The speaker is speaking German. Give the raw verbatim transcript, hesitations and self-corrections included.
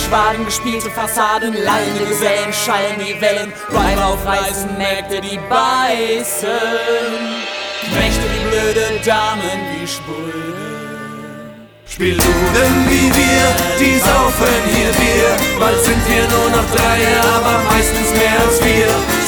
Schwaden, gespielte Fassaden, lallende Gesellen, schallen die Wellen, Weiber aufreißen, Mägde, die beißen, Knechte wie blöde Damen, wie Spröde. Spieluden wie wir, die saufen hier Bier, bald sind wir nur noch drei, aber meistens mehr als wir.